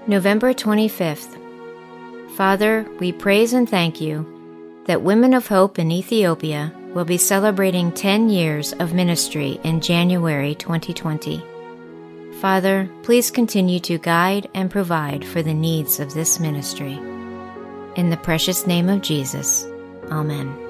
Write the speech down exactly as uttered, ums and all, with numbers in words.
November twenty-fifth. Father, we praise and thank you that Women of Hope in Ethiopia will be celebrating ten years of ministry in January twenty twenty. Father, please continue to guide and provide for the needs of this ministry. In the precious name of Jesus, Amen.